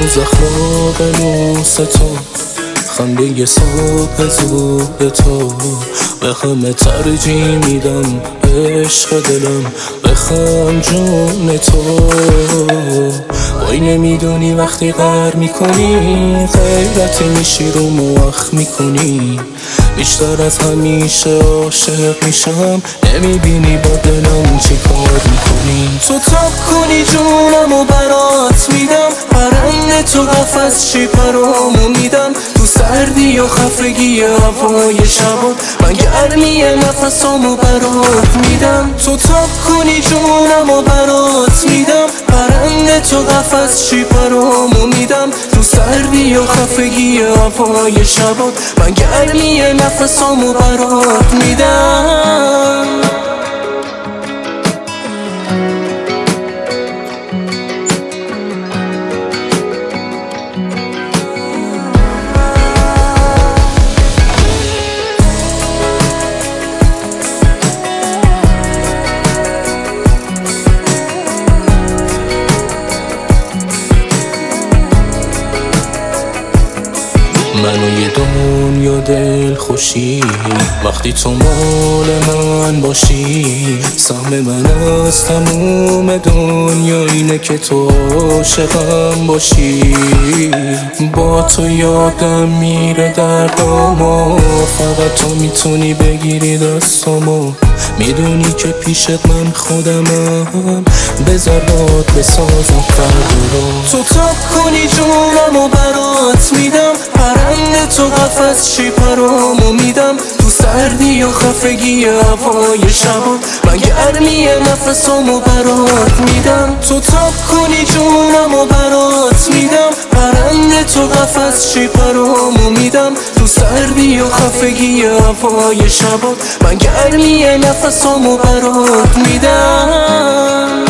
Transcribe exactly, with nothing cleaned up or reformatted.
زخم بلوس تو، خنده صبح زود تو، به همه ترجیح میدم عشق دلم، بخوام جون تو. وای نمیدونی وقتی قهر میکنی غیرتی میشی رو موخ میکنی، بیشتر از همیشه عاشق میشم، نمیبینی با دلم چی کار میکنی. تو تاب کنی جونم و برات میدم، پرنده تو قفس چی پرامو میدم، تو سردی و خفگی هوای شبات من گرمی نفسامو برات میدم. تو تاب کنی جونم و برات میدم، پرنده تو قفس چی پرامو میدم، تو سردی و خفگی هوای شبات من گرمی نفسامو برات میدم. منو یه دنیا دل خوشی وقتی تو مال من باشی، سهم من از تموم دنیا اینه که تو عاشقم باشی. با تو یادم میره دردامو، فقط تو میتونی بگیری دستامو، میدونی که پیشت من خودمم، بذار باد بسازم فردا رو. تو تاب کنی جونم و برات میدم، پرنده تو قفس چی پرامو میدم، تو سردی و خفگی هوای شبات من گرمی نفسامو برات میدم. تو تاب کنی جونم و برات میدم، پرنده تو قفس چی پرامو میدم، تو سردی و خفگی هوای شبات من گرمی نفسامو برات میدم.